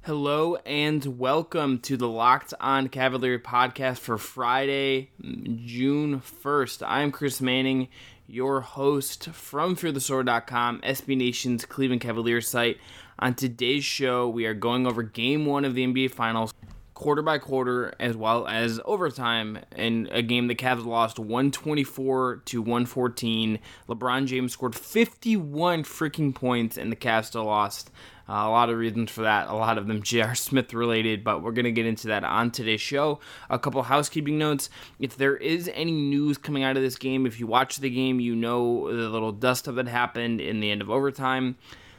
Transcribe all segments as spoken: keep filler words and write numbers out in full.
Hello and welcome to the Locked On Cavaliers podcast for Friday, June first. I'm Chris Manning, your host from fear the sword dot com, S B Nation's Cleveland Cavaliers site. On today's show, we are going over game one of the N B A Finals, quarter by quarter, as well as overtime, in a game the Cavs lost one twenty-four to one fourteen. LeBron James scored fifty-one freaking points, and the Cavs still lost. Uh, a lot of reasons for that, a lot of them J R. Smith related, but we're going to get into that on today's show. A couple housekeeping notes. If there is any news coming out of this game, if you watch the game, you know the little dust-up that happened in the end of overtime.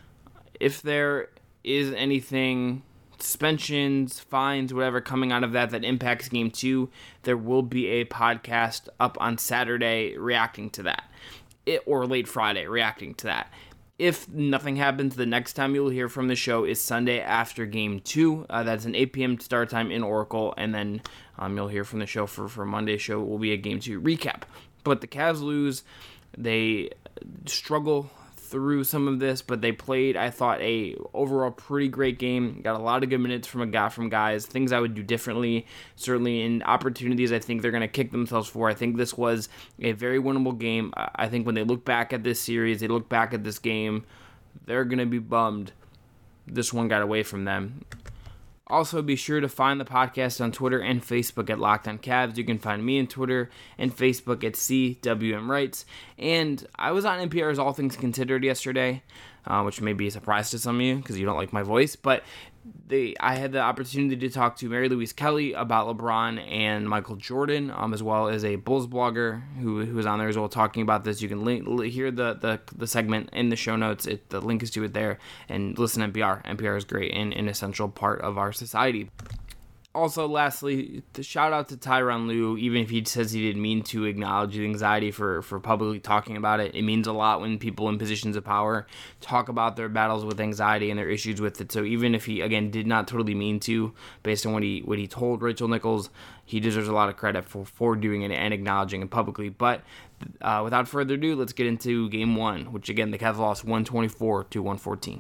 If there is anything, suspensions, fines, whatever, coming out of that that impacts game two, there will be a podcast up on Saturday reacting to that, it, or late Friday reacting to that. If nothing happens, the next time you'll hear from the show is Sunday after game two. Uh, that's an eight p.m. start time in Oracle, and then um, you'll hear from the show for, for Monday's show. Will be a game two recap. But the Cavs lose. They struggle through some of this, but they played, I thought, a overall pretty great game. Got a lot of good minutes from a guy from guys. Things I would do differently. Certainly in opportunities I think they're going to kick themselves for. I think this was a very winnable game. I think when they look back at this series, they look back at this game, they're going to be bummed this one got away from them. Also, be sure to find the podcast on Twitter and Facebook at Locked On Cavs. You can find me on Twitter and Facebook at C W M Wrights. And I was on N P R's All Things Considered yesterday, uh, which may be a surprise to some of you because you don't like my voice. But they, I had the opportunity to talk to Mary Louise Kelly about LeBron and Michael Jordan, um, as well as a Bulls blogger who who was on there as well talking about this. You can link, hear the, the, the segment in the show notes. It, the link is to it there. And listen to N P R. N P R is great and an essential part of our society. Also, lastly, the shout out to Tyronn Lue, even if he says he didn't mean to acknowledge the anxiety for, for publicly talking about it. It means a lot when people in positions of power talk about their battles with anxiety and their issues with it. So even if he, again, did not totally mean to, based on what he what he told Rachel Nichols, he deserves a lot of credit for, for doing it and acknowledging it publicly. But uh, without further ado, let's get into game one, which, again, the Cavs lost one twenty-four to one fourteen.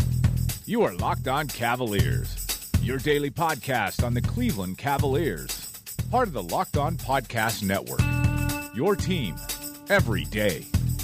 You are Locked On Cavaliers, your daily podcast on the Cleveland Cavaliers, part of the Locked On Podcast Network, your team every day.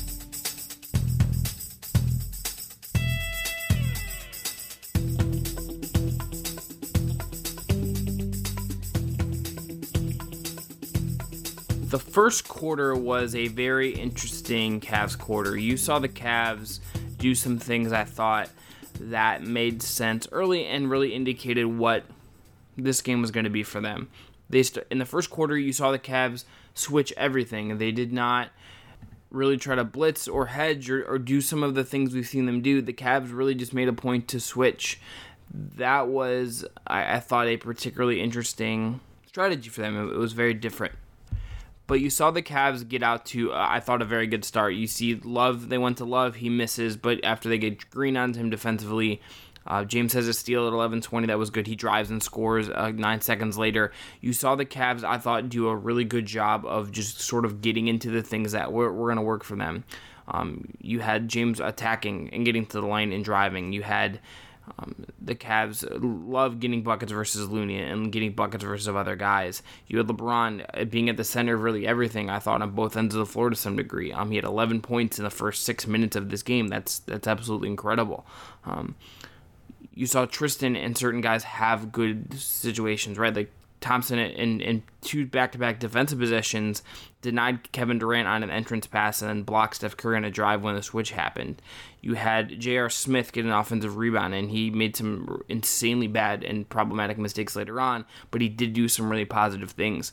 The first quarter was a very interesting Cavs quarter. You saw the Cavs do some things I thought that made sense early and really indicated what this game was going to be for them. They st- in the first quarter, you saw the Cavs switch everything. They did not really try to blitz or hedge or, or do some of the things we've seen them do. The Cavs really just made a point to switch. That was, I, I thought, a particularly interesting strategy for them. It, it was very different. But you saw the Cavs get out to, uh, I thought, a very good start. You see Love, they went to Love, he misses, but after they get Green on him defensively, uh, James has a steal at eleven twenty, that was good. He drives and scores uh, nine seconds later. You saw the Cavs, I thought, do a really good job of just sort of getting into the things that were, were going to work for them. Um, you had James attacking and getting to the line and driving. You had Um, the Cavs love getting buckets versus Looney and getting buckets versus other guys. You had LeBron being at the center of really everything, I thought, on both ends of the floor to some degree. Um, he had eleven points in the first six minutes of this game. That's that's absolutely incredible. Um, you saw Tristan and certain guys have good situations, right? Like Thompson in, in two back-to-back defensive possessions denied Kevin Durant on an entrance pass and then blocked Steph Curry on a drive when the switch happened. You had J R. Smith get an offensive rebound, and he made some insanely bad and problematic mistakes later on, but he did do some really positive things.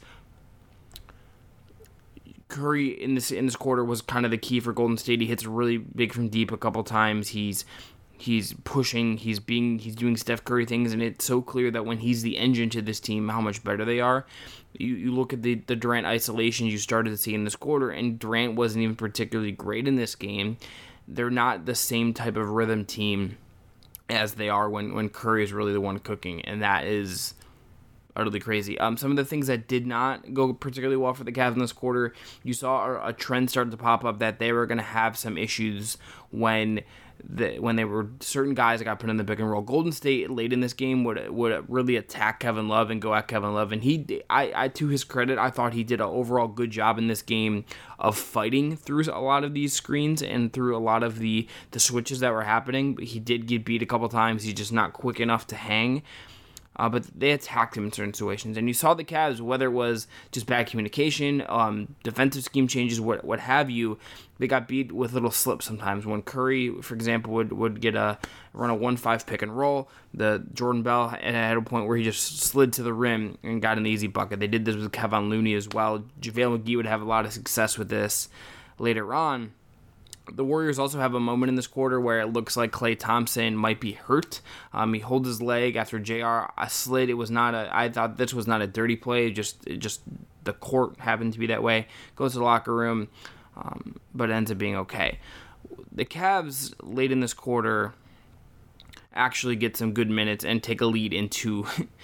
Curry in this in this quarter was kind of the key for Golden State. He hits really big from deep a couple times. He's He's pushing, he's being, he's doing Steph Curry things, and it's so clear that when he's the engine to this team, how much better they are. You you look at the, the Durant isolations you started to see in this quarter, and Durant wasn't even particularly great in this game. They're not the same type of rhythm team as they are when, when Curry is really the one cooking, and that is utterly crazy. Um, some of the things that did not go particularly well for the Cavs in this quarter, you saw a, a trend start to pop up that they were going to have some issues when the, when they were certain guys that got put in the pick and roll. Golden State late in this game would would really attack Kevin Love and go at Kevin Love, and he, I, I to his credit, I thought he did an overall good job in this game of fighting through a lot of these screens and through a lot of the the switches that were happening. But he did get beat a couple times. He's just not quick enough to hang. Uh, but they attacked him in certain situations. And you saw the Cavs, whether it was just bad communication, um, defensive scheme changes, what what have you, they got beat with little slips sometimes. When Curry, for example, would, would get a run a one five pick and roll, the Jordan Bell had a point where he just slid to the rim and got an easy bucket. They did this with Kevon Looney as well. JaVale McGee would have a lot of success with this later on. The Warriors also have a moment in this quarter where it looks like Klay Thompson might be hurt. Um, he holds his leg after J R slid. It was not a. I thought this was not a dirty play. Just, just the court happened to be that way. Goes to the locker room, um, but ends up being okay. The Cavs late in this quarter actually get some good minutes and take a lead into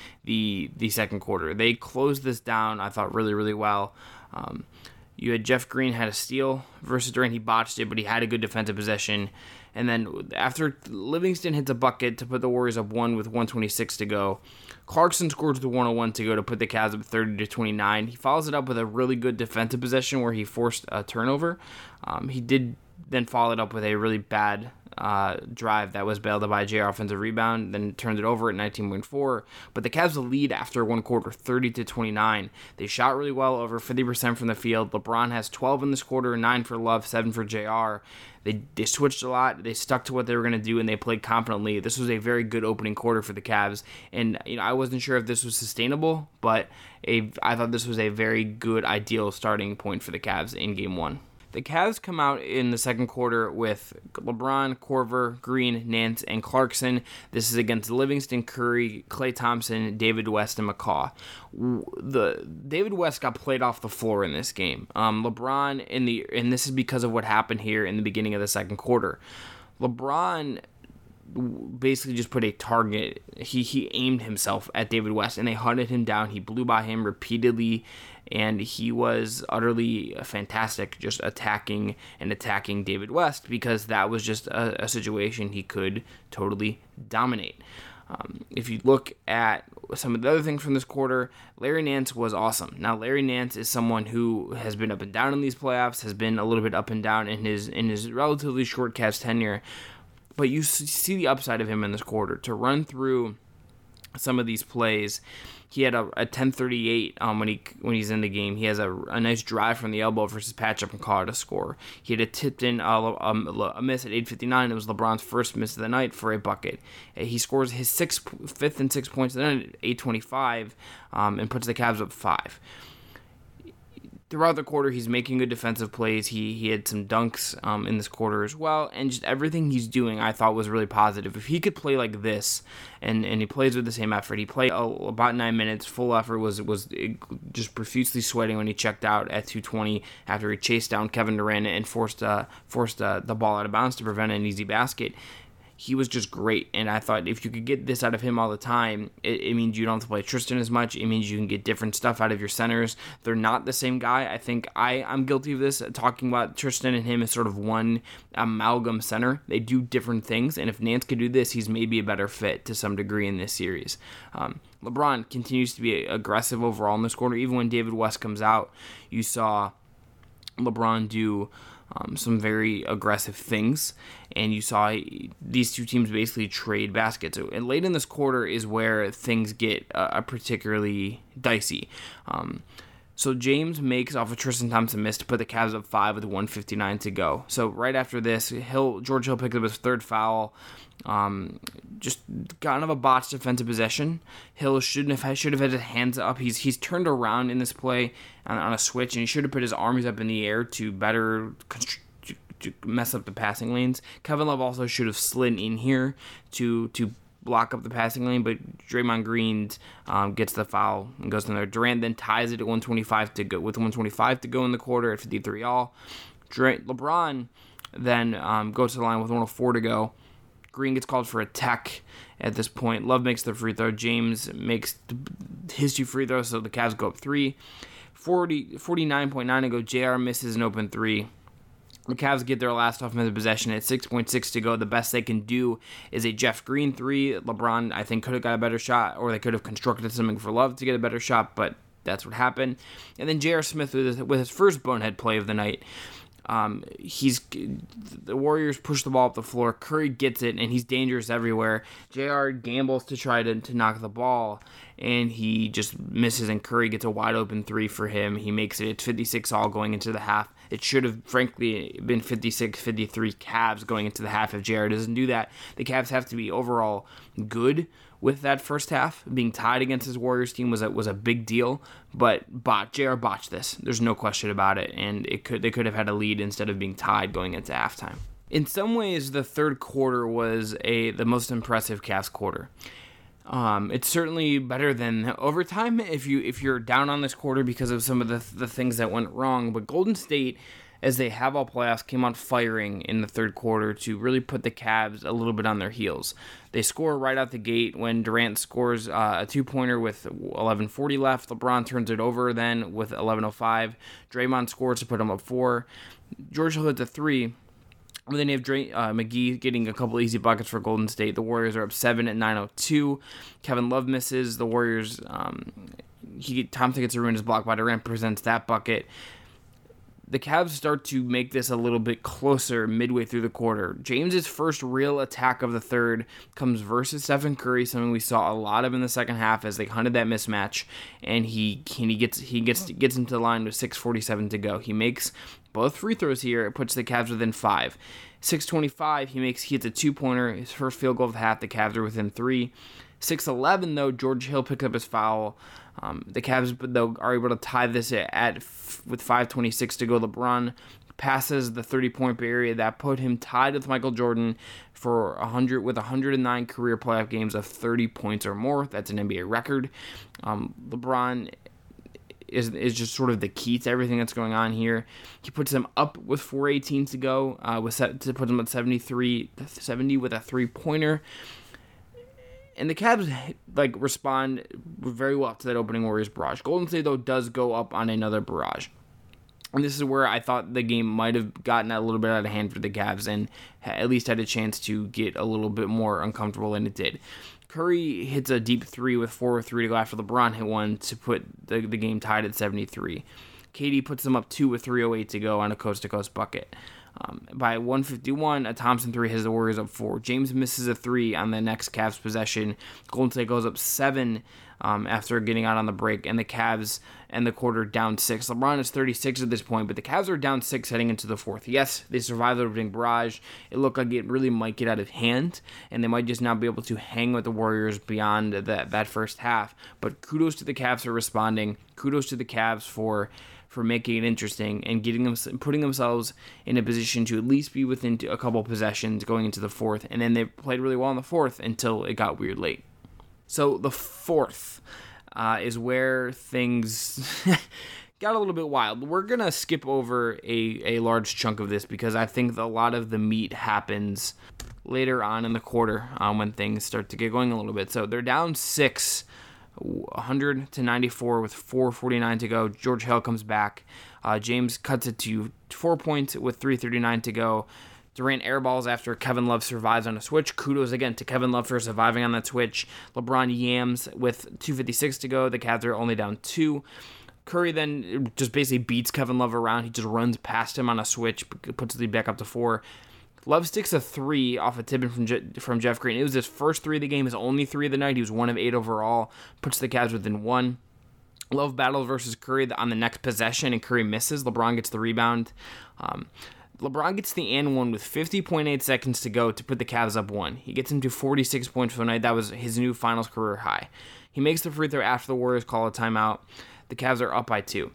the the second quarter. They closed this down, I thought, really, really well. Um, You had Jeff Green had a steal versus Durant. He botched it, but he had a good defensive possession. And then after Livingston hits a bucket to put the Warriors up one with one twenty-six to go, Clarkson scores with one oh one to go to put the Cavs up thirty to twenty-nine. He follows it up with a really good defensive possession where he forced a turnover. Um, he did then follow it up with a really bad uh, drive that was bailed out by a J R offensive rebound, then turned it over at nineteen point four. But the Cavs lead after one quarter, thirty to twenty-nine. They shot really well, over fifty percent from the field. LeBron has twelve in this quarter, nine for Love, seven for J R. They they switched a lot. They stuck to what they were going to do, and they played confidently. This was a very good opening quarter for the Cavs, and you know I wasn't sure if this was sustainable, but a, I thought this was a very good, ideal starting point for the Cavs in Game One. The Cavs come out in the second quarter with LeBron, Korver, Green, Nance, and Clarkson. This is against Livingston, Curry, Klay Thompson, David West, and McCaw. The David West got played off the floor in this game. Um, LeBron in the and this is because of what happened here in the beginning of the second quarter. LeBron basically just put a target. He he aimed himself at David West, and they hunted him down. He blew by him repeatedly, and he was utterly fantastic just attacking and attacking David West, because that was just a, a situation he could totally dominate. Um, if you look at some of the other things from this quarter, Larry Nance was awesome. Now, Larry Nance is someone who has been up and down in these playoffs, has been a little bit up and down in his in his relatively short Cavs tenure, but you see the upside of him in this quarter. To run through some of these plays, he had a, a ten thirty-eight um, when he when he's in the game. He has a, a nice drive from the elbow versus Patchup and Collar to score. He had a tipped in uh, a, a miss at eight fifty-nine. It was LeBron's first miss of the night for a bucket. He scores his sixth, fifth and sixth points of the night at eight twenty-five um, and puts the Cavs up five. Throughout the quarter, he's making good defensive plays. He he had some dunks um, in this quarter as well, and just everything he's doing, I thought, was really positive. If he could play like this, and, and he plays with the same effort, he played uh, about nine minutes, full effort, was was just profusely sweating when he checked out at two twenty after he chased down Kevin Durant and forced uh, forced uh, the ball out of bounds to prevent an easy basket. He was just great, and I thought if you could get this out of him all the time, it, it means you don't have to play Tristan as much. It means you can get different stuff out of your centers. They're not the same guy. I think I, I'm guilty of this, talking about Tristan and him as sort of one amalgam center. They do different things, and if Nance could do this, he's maybe a better fit to some degree in this series. Um, LeBron continues to be aggressive overall in this quarter. Even when David West comes out, you saw LeBron do Um, some very aggressive things, and you saw these two teams basically trade baskets. And late in this quarter is where things get uh, particularly dicey. Um, so James makes off a Tristan Thompson miss to put the Cavs up five with one fifty-nine to go. So right after this, Hill George Hill picks up his third foul. Um, just kind of a botched defensive possession. Hill shouldn't have should have had his hands up. He's he's turned around in this play on, on a switch, and he should have put his arms up in the air to better const- to, to mess up the passing lanes. Kevin Love also should have slid in here to to block up the passing lane, but Draymond Green um, gets the foul and goes in there. Durant then ties it at one twenty-five to go with one twenty-five to go in the quarter at fifty-three all. Durant, LeBron then um, goes to the line with one oh four to go. Green gets called for a tech at this point. Love makes the free throw. James makes his two free throws, so the Cavs go up three. forty, forty-nine point nine to go. J R misses an open three. The Cavs get their last offensive possession at six point six to go. The best they can do is a Jeff Green three. LeBron, I think, could have got a better shot, or they could have constructed something for Love to get a better shot, but that's what happened. And then J R. Smith with his, with his first bonehead play of the night. Um, he's the Warriors push the ball up the floor. Curry gets it, and he's dangerous everywhere. J R gambles to try to, to knock the ball, and he just misses, and Curry gets a wide open three for him. He makes it. It's fifty-six all going into the half. It should have, frankly, been fifty-six fifty-three Cavs going into the half if J R doesn't do that. The Cavs have to be overall good with that first half. Being tied against his Warriors team was a, was a big deal, but bot, J R botched this. There's no question about it, and it could they could have had a lead instead of being tied going into halftime. In some ways, the third quarter was a the most impressive Cavs quarter. Um, it's certainly better than overtime if you if you're down on this quarter because of some of the the things that went wrong. But Golden State, as they have all playoffs, came out firing in the third quarter to really put the Cavs a little bit on their heels. They score right out the gate when Durant scores uh, a two-pointer with eleven forty left. LeBron turns it over then with eleven oh five. Draymond scores to put him up four. George Hill hits a three. But then you have Dray, uh, McGee getting a couple easy buckets for Golden State. The Warriors are up seven at nine oh two. Kevin Love misses. The Warriors, um, he Thompson gets a ruined his block by Durant, presents that bucket. The Cavs start to make this a little bit closer midway through the quarter. James's first real attack of the third comes versus Stephen Curry, something we saw a lot of in the second half as they hunted that mismatch, and he and he gets he gets gets into the line with six forty-seven to go. He makes both free throws here. It puts the Cavs within five. six twenty-five, he makes he hits a two-pointer. His first field goal of the half. The Cavs are within three. six eleven, though, George Hill picks up his foul. Um, the Cavs, though, are able to tie this at, at with five twenty-six to go. LeBron passes the thirty-point barrier that put him tied with Michael Jordan for one hundred with one hundred nine career playoff games of thirty points or more. That's an N B A record. Um, LeBron is is just sort of the key to everything that's going on here. He puts them up with four eighteen to go, uh, with set, to put them at seventy-three seventy with a three-pointer. And the Cavs like respond very well to that opening Warriors barrage. Golden State, though, does go up on another barrage. And this is where I thought the game might have gotten a little bit out of hand for the Cavs and at least had a chance to get a little bit more uncomfortable than it did. Curry hits a deep three with four oh three to go after LeBron hit one to put the, the game tied at seventy-three. K D puts them up two with three oh eight to go on a coast-to-coast bucket. Um, by one fifty-one, a Thompson three has the Warriors up four. James misses a three on the next Cavs possession. Golden State goes up seven um, after getting out on the break, and the Cavs end the quarter down six. LeBron is thirty-six at this point, but the Cavs are down six heading into the fourth. Yes, they survived the opening barrage. It looked like it really might get out of hand, and they might just not be able to hang with the Warriors beyond that, that first half. But kudos to the Cavs for responding. Kudos to the Cavs for... for making it interesting and getting them, putting themselves in a position to at least be within a couple possessions going into the fourth, and then they played really well in the fourth until it got weird late. So the fourth uh, is where things got a little bit wild. We're going to skip over a, a large chunk of this because I think a lot of the meat happens later on in the quarter um, when things start to get going a little bit. So they're down six, one hundred to ninety-four with four forty-nine to go. George Hill comes back. Uh, James cuts it to four points with three thirty-nine to go. Durant airballs after Kevin Love survives on a switch. Kudos again to Kevin Love for surviving on that switch. LeBron yams with two fifty-six to go. The Cavs are only down two. Curry then just basically beats Kevin Love around. He just runs past him on a switch, puts the lead back up to four. Love sticks a three off a tip-in from Je- from Jeff Green. It was his first three of the game, his only three of the night. He was one of eight overall. Puts the Cavs within one. Love battles versus Curry on the next possession, and Curry misses. LeBron gets the rebound. Um, LeBron gets the and one with fifty point eight seconds to go to put the Cavs up one. He gets him to forty-six points for the night. That was his new finals career high. He makes the free throw after the Warriors call a timeout. The Cavs are up by two.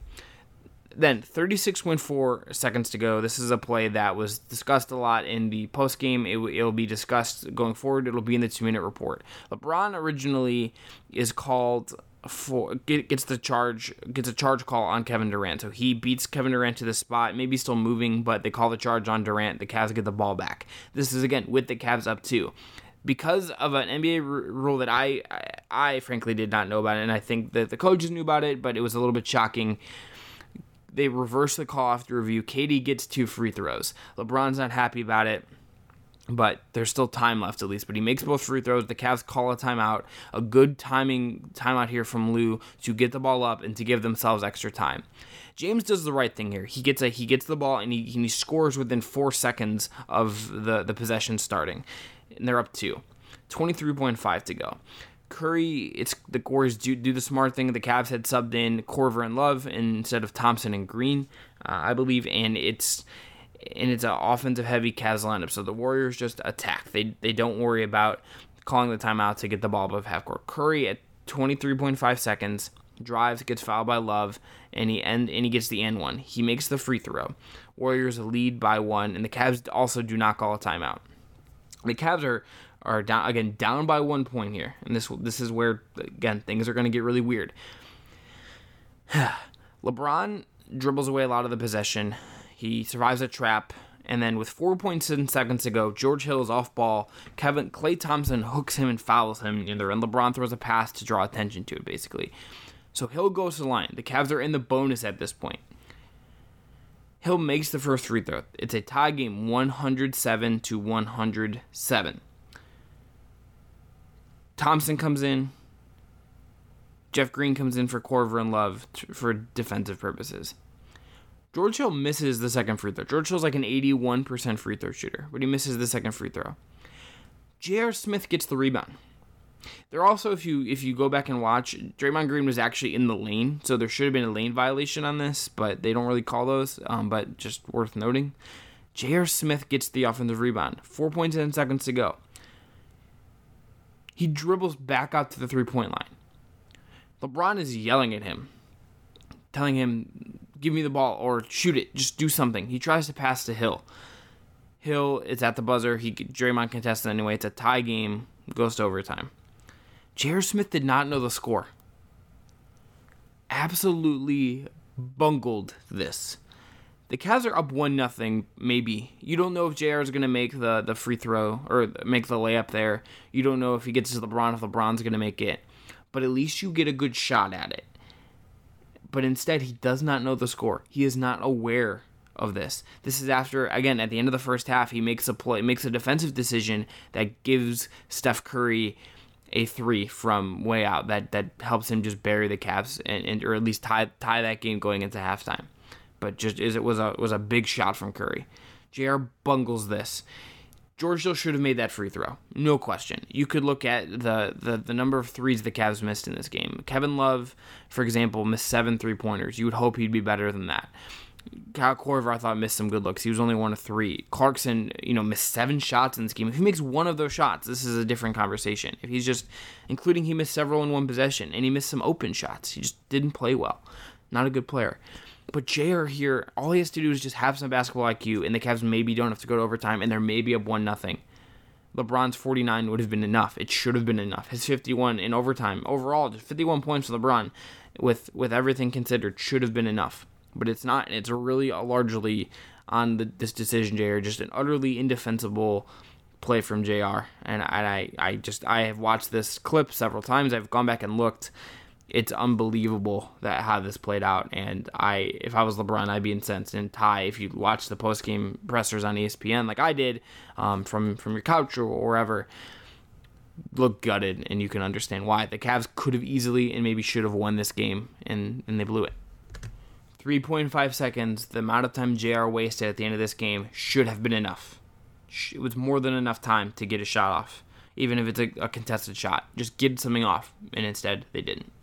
Then, thirty-six point four seconds to go. This is a play that was discussed a lot in the postgame. It will be discussed going forward. It'll be in the two-minute report. LeBron originally is called for gets the charge gets a charge call on Kevin Durant. So he beats Kevin Durant to the spot. Maybe still moving, but they call the charge on Durant. The Cavs get the ball back. This is again with the Cavs up two. Because of an N B A r- rule that I, I I frankly did not know about, and I think that the coaches knew about it, but it was a little bit shocking. they reverse the call after review. K D gets two free throws. LeBron's not happy about it, but there's still time left at least. But he makes both free throws. The Cavs call a timeout. A good timing timeout here from Lou to get the ball up and to give themselves extra time. James does the right thing here. He gets a he gets the ball and he, he scores within four seconds of the, the possession starting. And they're up two. twenty-three point five to go. Curry, it's the Warriors do, do the smart thing. The Cavs had subbed in Korver and Love instead of Thompson and Green, uh, I believe, and it's and it's an offensive heavy Cavs lineup. So the Warriors just attack. They they don't worry about calling the timeout to get the ball above half court. Curry at twenty-three point five seconds drives, gets fouled by Love, and he end and he gets the and one. He makes the free throw. Warriors lead by one, and the Cavs also do not call a timeout. The Cavs are. are down again down by one point here, and this this is where again things are going to get really weird. LeBron dribbles away a lot of the possession. He survives a trap, and then with four point seven seconds to go, George Hill is off ball. Kevin Klay Thompson hooks him and fouls him, and LeBron throws a pass to draw attention to it, basically. So Hill goes to the line. The Cavs are in the bonus at this point. Hill makes the first free throw. It's a tie game, one hundred seven to one hundred seven. Thompson comes in. Jeff Green comes in for Korver and Love t- for defensive purposes. George Hill misses the second free throw. George Hill's like an eighty-one percent free throw shooter, but he misses the second free throw. J R. Smith gets the rebound. There also, if you if you go back and watch, Draymond Green was actually in the lane, so there should have been a lane violation on this, but they don't really call those, um, but just worth noting. J R. Smith gets the offensive rebound. four point seven seconds to go. He dribbles back out to the three-point line. LeBron is yelling at him, telling him, give me the ball or shoot it. Just do something. He tries to pass to Hill. Hill is at the buzzer. He Draymond contests it anyway. It's a tie game. Goes to overtime. J R. Smith did not know the score. Absolutely bungled this. The Cavs are up one nothing, maybe. You don't know if J R is going to make the, the free throw or make the layup there. You don't know if he gets to LeBron, if LeBron's going to make it. But at least you get a good shot at it. But instead, he does not know the score. He is not aware of this. This is after, again, at the end of the first half, he makes a play, makes a defensive decision that gives Steph Curry a three from way out. That that helps him just bury the Cavs and, and or at least tie tie that game going into halftime. But just as it was a was a big shot from Curry. J R bungles this. George Hill should have made that free throw. No question. You could look at the, the, the number of threes the Cavs missed in this game. Kevin Love, for example, missed seven three-pointers. You would hope he'd be better than that. Kyle Korver, I thought, missed some good looks. He was only one of three. Clarkson, you know, missed seven shots in this game. If he makes one of those shots, this is a different conversation. If he's just, including he missed several in one possession, and he missed some open shots. He just didn't play well. Not a good player. But J R here, all he has to do is just have some basketball I Q, and the Cavs maybe don't have to go to overtime, and they're maybe up one nothing. LeBron's forty-nine would have been enough. It should have been enough. His fifty-one in overtime, overall, just fifty-one points for LeBron, with, with everything considered, should have been enough. But it's not, and it's really largely on the, this decision, J R. Just an utterly indefensible play from J R. And I, I just, I have watched this clip several times. I've gone back and looked. It's unbelievable that how this played out. And I, if I was LeBron, I'd be incensed. And Ty, if you watch the post-game pressers on E S P N like I did, um, from, from your couch or wherever, look gutted, and you can understand why. The Cavs could have easily and maybe should have won this game, and, and they blew it. three point five seconds, the amount of time J R wasted at the end of this game should have been enough. It was more than enough time to get a shot off, even if it's a, a contested shot. Just get something off, and instead they didn't.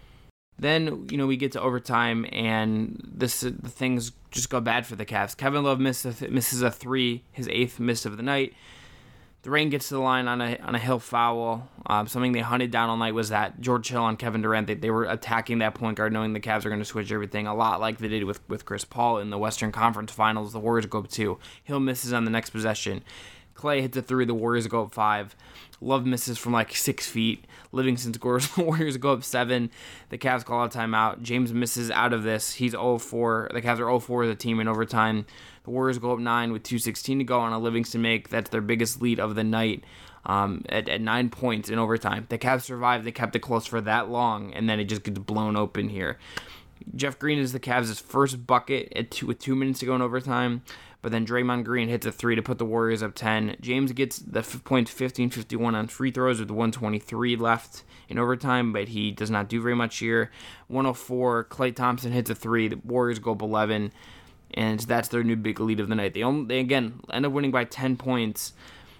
Then, you know, we get to overtime, and this the things just go bad for the Cavs. Kevin Love miss a th- misses a three, his eighth miss of the night. The Rain gets to the line on a on a Hill foul. Um, something they hunted down all night was that George Hill on Kevin Durant, they, they were attacking that point guard, knowing the Cavs are going to switch everything, a lot like they did with, with Chris Paul in the Western Conference Finals. The Warriors go up two. Hill misses on the next possession. Klay hits a three. The Warriors go up five. Love misses from like six feet. Livingston scores. The Warriors go up seven. The Cavs call a timeout. James misses out of this. He's oh four. The Cavs are oh four as a team in overtime. The Warriors go up nine with two sixteen to go on a Livingston make. That's their biggest lead of the night, um, at, at nine points in overtime. The Cavs survived. They kept it close for that long, and then it just gets blown open here. Jeff Green is the Cavs' first bucket at two, with two minutes to go in overtime, but then Draymond Green hits a three to put the Warriors up ten. James gets the f- point fifteen fifty-one on free throws with one twenty-three left in overtime, but he does not do very much here. one oh four, Klay Thompson hits a three. The Warriors go up eleven, and that's their new big lead of the night. They, only, they again, end up winning by ten points,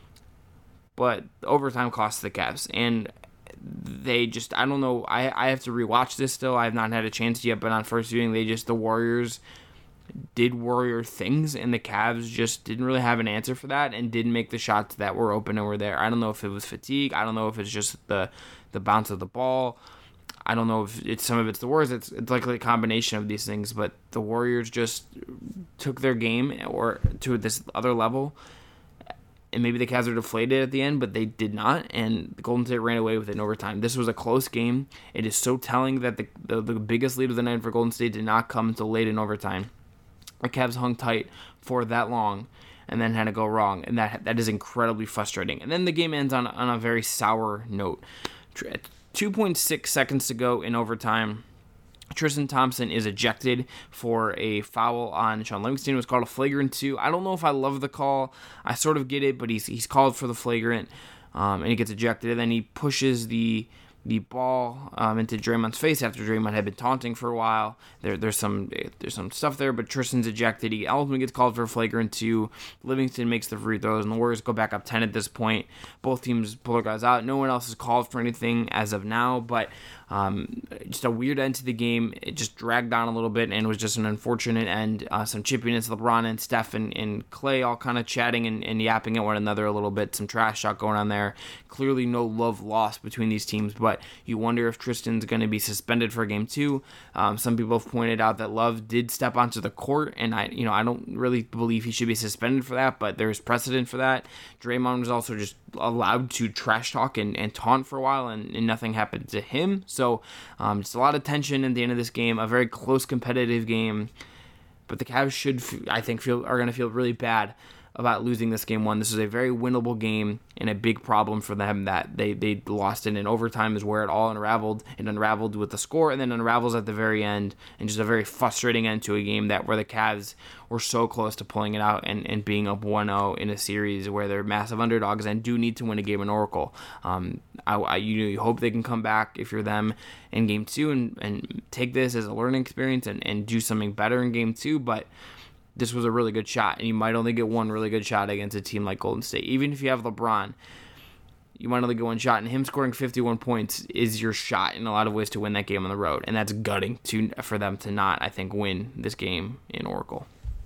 but overtime costs the Cavs, and they just, I don't know, I, I have to rewatch this still. I have not had a chance yet, but on first viewing, they just, the Warriors did Warrior things, and the Cavs just didn't really have an answer for that and didn't make the shots that were open and were there. I don't know if it was fatigue. I don't know if it's just the, the bounce of the ball. I don't know if it's some of it's the Warriors. It's, it's likely a combination of these things, but the Warriors just took their game or to this other level. And maybe the Cavs were deflated at the end, but they did not, and Golden State ran away with it in overtime. This was a close game. It is so telling that the, the, the biggest lead of the night for Golden State did not come until late in overtime. The Cavs hung tight for that long and then had to go wrong, and that that is incredibly frustrating. And then the game ends on, on a very sour note. two point six seconds to go in overtime. Tristan Thompson is ejected for a foul on Shaun Livingston. It was called a flagrant two. I don't know if I love the call. I sort of get it, but he's he's called for the flagrant, um, and he gets ejected. And then he pushes the the ball um, into Draymond's face after Draymond had been taunting for a while. There, there's some there's some stuff there, but Tristan's ejected. He ultimately gets called for a flagrant two. Livingston makes the free throws, and the Warriors go back up ten at this point. Both teams pull their guys out. No one else is called for anything as of now, but um, just a weird end to the game. It just dragged on a little bit, and it was just an unfortunate end. Uh, some chippiness. LeBron and Steph and, and Klay all kind of chatting and, and yapping at one another a little bit. Some trash talk going on there. Clearly no love lost between these teams, but you wonder if Tristan's going to be suspended for game two. Um, some people have pointed out that Love did step onto the court, and I, you know, I don't really believe he should be suspended for that, but there's precedent for that. Draymond was also just allowed to trash talk and, and taunt for a while, and, and nothing happened to him. So um, just a lot of tension at the end of this game, a very close competitive game, but the Cavs should, I think, feel are going to feel really bad about losing this game one. This is a very winnable game and a big problem for them that they, they lost it in overtime is where it all unraveled. It unraveled with the score and then unravels at the very end, and just a very frustrating end to a game that where the Cavs were so close to pulling it out and, and being up one oh in a series where they're massive underdogs and do need to win a game in Oracle. Um, I, I you, you hope they can come back if you're them in game two and, and take this as a learning experience and, and do something better in game two, but this was a really good shot, and you might only get one really good shot against a team like Golden State. Even if you have LeBron, you might only get one shot, and him scoring fifty-one points is your shot in a lot of ways to win that game on the road, and that's gutting to for them to not, I think, win this game in Oracle.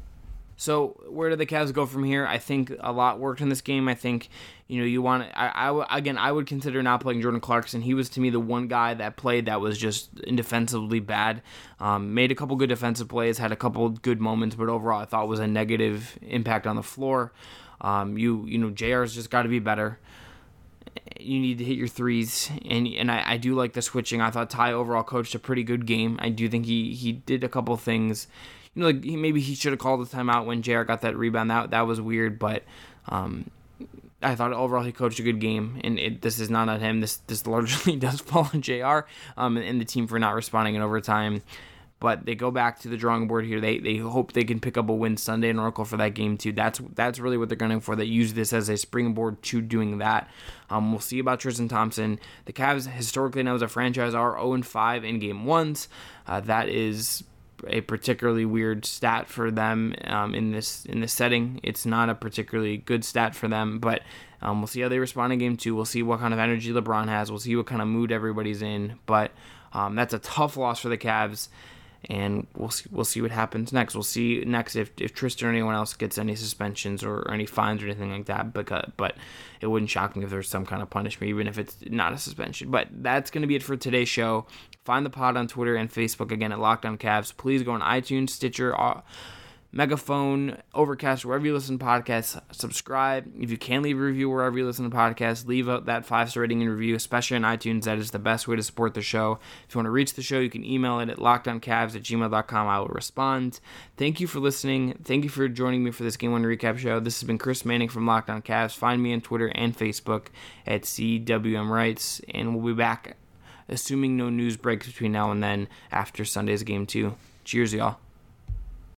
So where do the Cavs go from here? I think a lot worked in this game. I think, you know, you want I, I again, I would consider not playing Jordan Clarkson. He was, to me, the one guy that played that was just indefensibly bad. Um, made a couple good defensive plays, had a couple good moments, but overall I thought was a negative impact on the floor. Um, you you know, J R's just got to be better. You need to hit your threes, and and I, I do like the switching. I thought Ty overall coached a pretty good game. I do think he, he did a couple things. You know, like he, maybe he should have called the timeout when J R got that rebound. That that was weird, but um, I thought overall he coached a good game, and it, this is not on him. This this largely does fall on J R um, and, and the team for not responding in overtime. But they go back to the drawing board here. They they hope they can pick up a win Sunday in Oracle for that game too. That's that's really what they're gunning for. They use this as a springboard to doing that. Um, we'll see about Tristan Thompson. The Cavs historically now as a franchise are oh and five in game ones. Uh, that is a particularly weird stat for them um, in this in this setting. It's not a particularly good stat for them, but um, we'll see how they respond in game two. We'll see what kind of energy LeBron has. We'll see what kind of mood everybody's in. But um, that's a tough loss for the Cavs, and we'll see, we'll see what happens next. We'll see next if, if Tristan or anyone else gets any suspensions or, or any fines or anything like that. Because, but it wouldn't shock me if there's some kind of punishment, even if it's not a suspension. But that's going to be it for today's show. Find the pod on Twitter and Facebook, again, at Locked On Cavs. Please go on iTunes, Stitcher, uh, Megaphone, Overcast, wherever you listen to podcasts. Subscribe. If you can leave a review wherever you listen to podcasts, leave out that five-star rating and review, especially on iTunes. That is the best way to support the show. If you want to reach the show, you can email it at lockedoncavs at gmail dot com. I will respond. Thank you for listening. Thank you for joining me for this Game one Recap show. This has been Chris Manning from Locked On Cavs. Find me on Twitter and Facebook at C W M Rights, and we'll be back assuming no news breaks between now and then after Sunday's game two. Cheers, y'all.